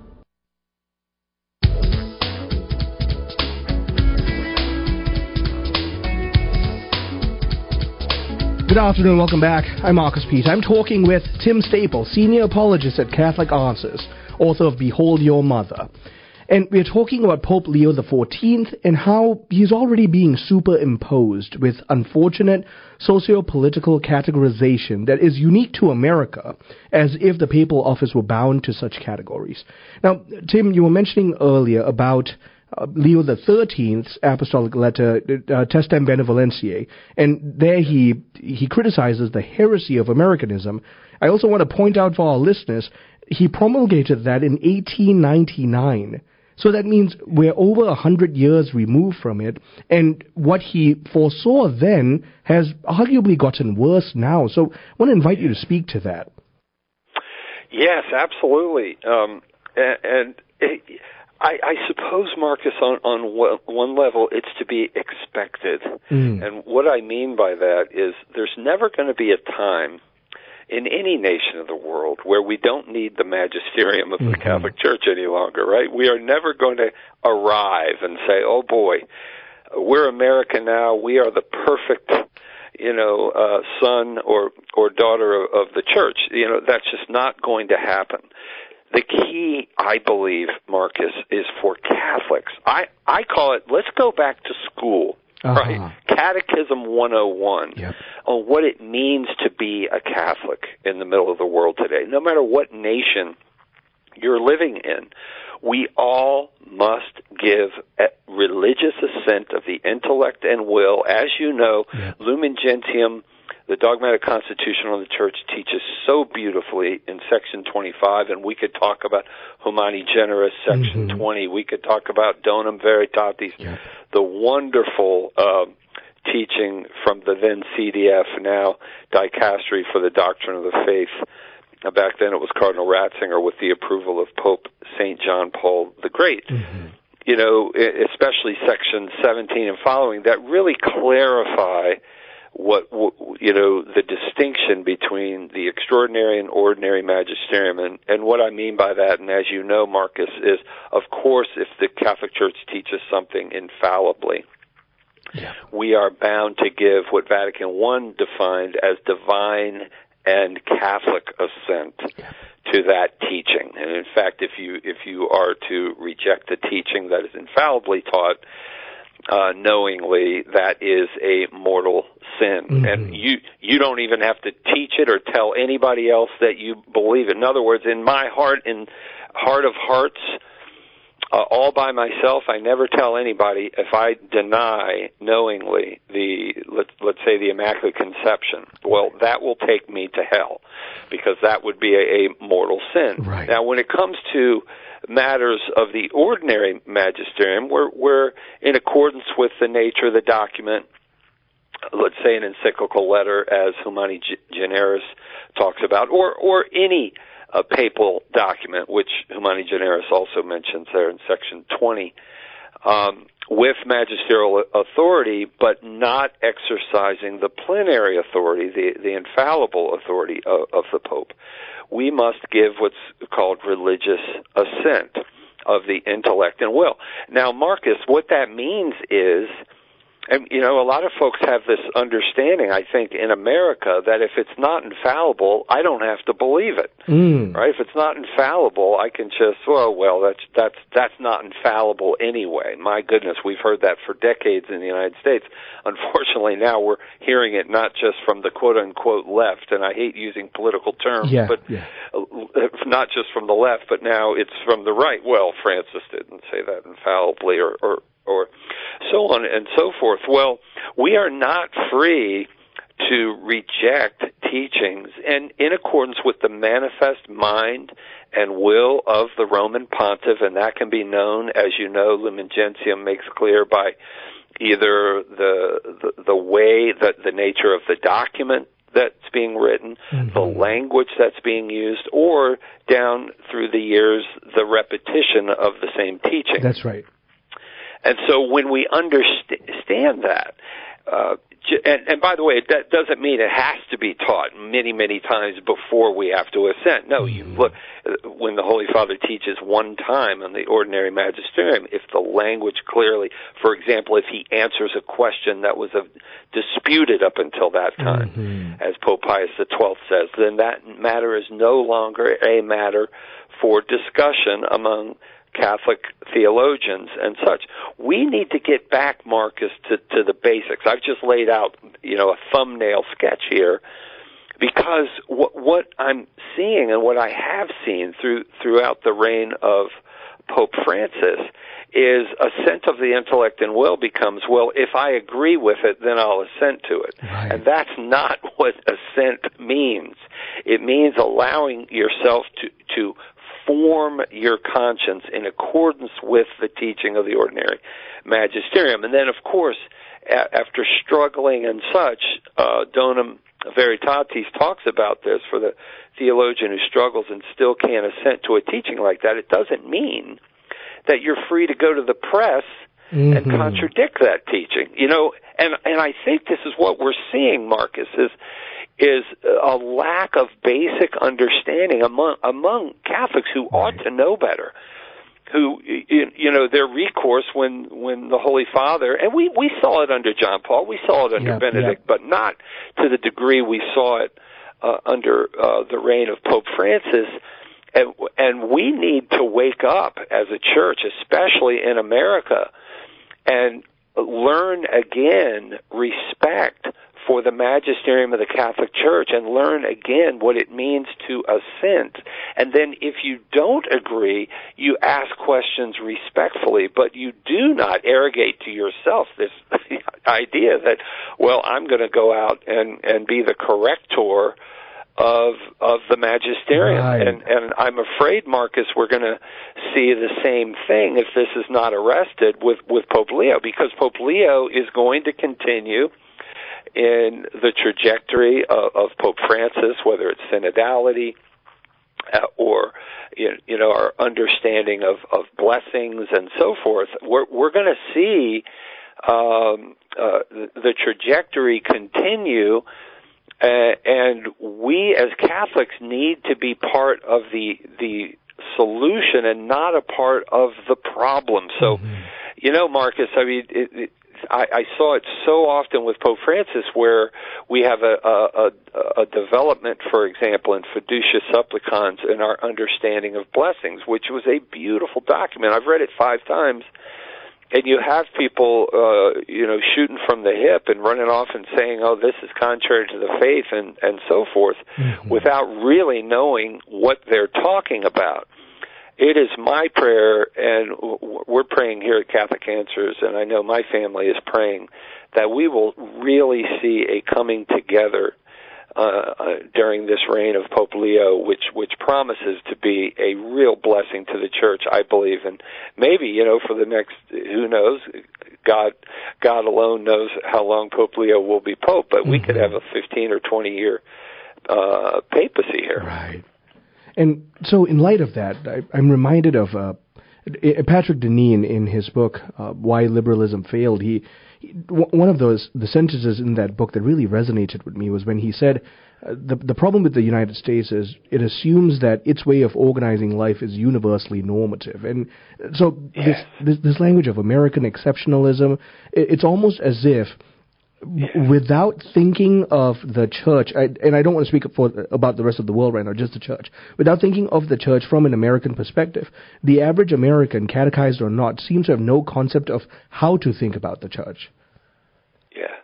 Good afternoon, welcome back. I'm Marcus Pete. I'm talking with Tim Staple, Senior Apologist at Catholic Answers, author of Behold Your Mother. And we're talking about Pope Leo the fourteenth and how he's already being superimposed with unfortunate socio-political categorization that is unique to America, as if the papal office were bound to such categories. Now, Tim, you were mentioning earlier about Uh, Leo the thirteenth's apostolic letter, uh, Testem Benevolentiae, and there he he criticizes the heresy of Americanism. I also want to point out for our listeners, he promulgated that in eighteen ninety-nine. So that means we're over a hundred years removed from it, and what he foresaw then has arguably gotten worse now. So I want to invite you to speak to that. Yes, absolutely. Um, and... and it, I, I suppose, Marcus, on, on one level, it's to be expected. Mm. And what I mean by that is there's never going to be a time in any nation of the world where we don't need the magisterium of the mm-hmm. Catholic Church any longer, right? We are never going to arrive and say, oh, boy, we're America now. We are the perfect, you know, uh, son or, or daughter of, of the Church. You know, that's just not going to happen. The key, I believe, Marcus, is for Catholics. I, I call it, let's go back to school, uh-huh. right? Catechism one oh one yep. on what it means to be a Catholic in the middle of the world today. No matter what nation you're living in, we all must give religious assent of the intellect and will. As you know, yep. Lumen Gentium, the dogmatic constitution on the Church, teaches so beautifully in section twenty-five, and we could talk about Humani Generis, section mm-hmm. twenty. We could talk about Donum Veritatis, yeah. the wonderful uh, teaching from the then C D F, now Dicastery for the Doctrine of the Faith. Now, back then it was Cardinal Ratzinger with the approval of Pope Saint John Paul the Great. Mm-hmm. You know, especially section seventeen and following, that really clarify what, you know, the distinction between the extraordinary and ordinary magisterium. And, and what I mean by that, and as you know, Marcus, is, of course, if the Catholic Church teaches something infallibly, yeah. we are bound to give what Vatican One defined as divine and Catholic assent yeah. to that teaching. And in fact, if you, if you are to reject the teaching that is infallibly taught, Uh, knowingly, that is a mortal sin. Mm-hmm. And you you don't even have to teach it or tell anybody else that you believe it. In other words, in my heart, in heart of hearts, uh, all by myself, I never tell anybody if I deny knowingly the, let's, let's say, the Immaculate Conception. Well, that will take me to hell, because that would be a, a mortal sin. Right. Now, when it comes to matters of the ordinary magisterium, we're, we're in accordance with the nature of the document, let's say an encyclical letter, as Humani Generis talks about, or, or any uh, papal document, which Humani Generis also mentions there in section twenty, um, with magisterial authority, but not exercising the plenary authority, the, the infallible authority of, of the Pope. We must give what's called religious assent of the intellect and will. Now, Marcus, what that means is And, you know, a lot of folks have this understanding, I think, in America that if it's not infallible, I don't have to believe it, mm. right? If it's not infallible, I can just, well, well, that's that's that's not infallible anyway. My goodness, we've heard that for decades in the United States. Unfortunately, now we're hearing it not just from the quote-unquote left, and I hate using political terms, yeah, but yeah. not just from the left, but now it's from the right. Well, Francis didn't say that infallibly, or, or or so on and so forth. Well, we are not free to reject teachings, and in accordance with the manifest mind and will of the Roman pontiff, and that can be known, as you know, Lumen Gentium makes clear, by either the the, the way, that the nature of the document that's being written, mm-hmm. the language that's being used, or down through the years, the repetition of the same teaching. That's right. And so when we understand that, uh, and, and by the way, that doesn't mean it has to be taught many, many times before we have to assent. No, you look, when the Holy Father teaches one time on the ordinary magisterium, if the language clearly, for example, if he answers a question that was a, disputed up until that time, mm-hmm. as Pope Pius the twelfth says, then that matter is no longer a matter for discussion among Catholic theologians and such. We need to get back, Marcus, to, to the basics. I've just laid out, you know, a thumbnail sketch here, because what, what I'm seeing and what I have seen through throughout the reign of Pope Francis is assent of the intellect and will becomes, well, if I agree with it, then I'll assent to it. Right. And that's not what assent means. It means allowing yourself to, to form your conscience in accordance with the teaching of the ordinary magisterium. And then, of course, a- after struggling and such, uh, Donum Veritatis talks about this for the theologian who struggles and still can't assent to a teaching like that. It doesn't mean that you're free to go to the press mm-hmm. and contradict that teaching. You know, and and I think this is what we're seeing, Marcus, is is a lack of basic understanding among among Catholics who ought to know better, who, you know, their recourse when when the Holy Father, and we, we saw it under John Paul, we saw it under yeah, Benedict, yeah. but not to the degree we saw it uh, under uh, the reign of Pope Francis. And, and we need to wake up as a church, especially in America, and learn again respect for the magisterium of the Catholic Church, and learn again what it means to assent. And then if you don't agree, you ask questions respectfully, but you do not arrogate to yourself this idea that, well, I'm going to go out and, and be the corrector of of the magisterium. Right. And, and I'm afraid, Marcus, we're going to see the same thing if this is not arrested with, with Pope Leo, because Pope Leo is going to continue in the trajectory of, of Pope Francis, whether it's synodality uh, or you know our understanding of, of blessings and so forth. We're we're going to see um, uh, the, the trajectory continue, uh, and we as Catholics need to be part of the the solution and not a part of the problem. So, mm-hmm. you know, Marcus, I mean. It, it, I, I saw it so often with Pope Francis, where we have a, a, a development, for example, in Fiducia Supplicans in our understanding of blessings, which was a beautiful document. I've read it five times, and you have people, uh, you know, shooting from the hip and running off and saying, "Oh, this is contrary to the faith," and and so forth, mm-hmm. without really knowing what they're talking about. It is my prayer, and we're praying here at Catholic Answers, and I know my family is praying, that we will really see a coming together uh, uh, during this reign of Pope Leo, which which promises to be a real blessing to the Church, I believe. And maybe, you know, for the next, who knows, God God alone knows how long Pope Leo will be Pope, but mm-hmm. we could have a fifteen or twenty year uh, papacy here. Right. And so in light of that, I, I'm reminded of uh, Patrick Deneen in his book, uh, Why Liberalism Failed. He one of those the sentences in that book that really resonated with me was when he said, uh, the the problem with the United States is it assumes that its way of organizing life is universally normative, and so yeah. this, this this language of American exceptionalism, it, it's almost as if yeah. without thinking of the church, I, and I don't want to speak for, about the rest of the world right now, just the church, without thinking of the church from an American perspective, the average American, catechized or not, seems to have no concept of how to think about the church. Yeah,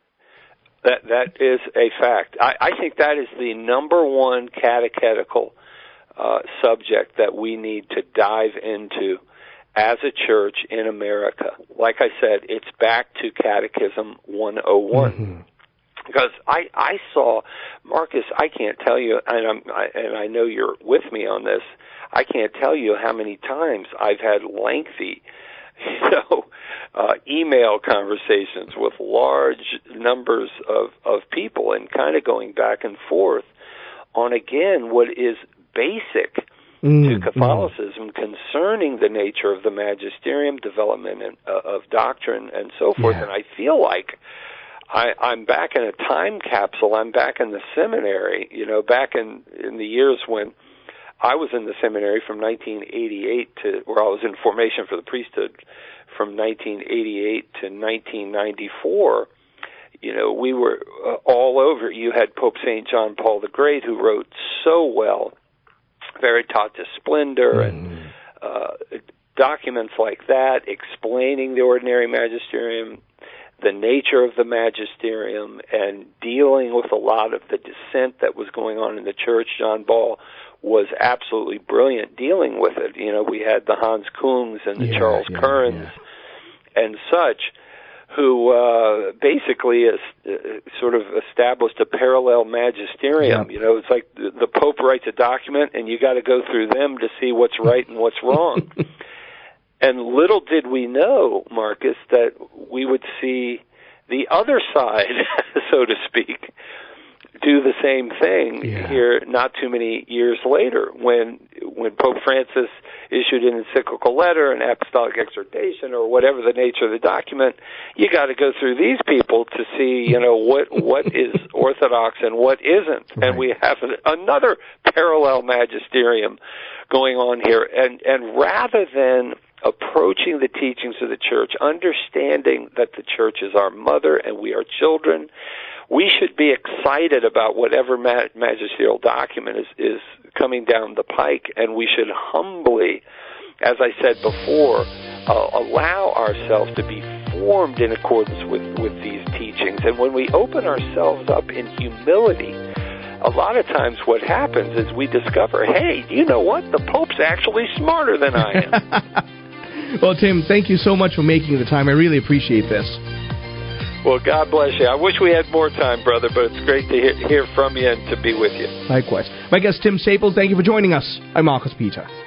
that that is a fact. I, I think that is the number one catechetical uh, subject that we need to dive into as a church in America. Like I said, it's back to Catechism one oh one. Mm-hmm. Because I, I saw, Marcus, I can't tell you, and, I'm, I, and I know you're with me on this, I can't tell you how many times I've had lengthy, you know, uh, email conversations with large numbers of, of people and kind of going back and forth on, again, what is basic Mm, to Catholicism mm. concerning the nature of the magisterium, development and, uh, of doctrine, and so forth. Yeah. And I feel like I, I'm back in a time capsule. I'm back in the seminary, you know, back in, in the years when I was in the seminary from nineteen eighty-eight to, where I was in formation for the priesthood from nineteen eighty-eight to nineteen ninety-four. You know, we were uh, all over. You had Pope Saint John Paul the Great, who wrote so well, Veritatis Splendor, mm. and uh, documents like that explaining the ordinary magisterium, the nature of the magisterium, and dealing with a lot of the dissent that was going on in the church. John Ball was absolutely brilliant dealing with it. You know, we had the Hans Kungs and the yeah, Charles yeah, Kearns yeah. and such, who uh, basically is, uh, sort of established a parallel magisterium. Yep. You know, it's like the, the Pope writes a document, and you got to go through them to see what's right and what's wrong. And little did we know, Marcus, that we would see the other side, so to speak, do the same thing yeah. here not too many years later when when Pope Francis issued an encyclical letter, an apostolic exhortation, or whatever the nature of the document. You got to go through these people to see, you know, what what is orthodox and what isn't. Right. And we have another parallel magisterium going on here. And and rather than approaching the teachings of the church, understanding that the church is our mother and we are children, we should be excited about whatever ma- magisterial document is, is coming down the pike, and we should humbly, as I said before, uh, allow ourselves to be formed in accordance with, with these teachings. And when we open ourselves up in humility, a lot of times what happens is we discover, hey, you know what? The Pope's actually smarter than I am. Well, Tim, thank you so much for making the time. I really appreciate this. Well, God bless you. I wish we had more time, brother, but it's great to hear, hear from you and to be with you. Likewise. My guest, Tim Staples, thank you for joining us. I'm Marcus Peter.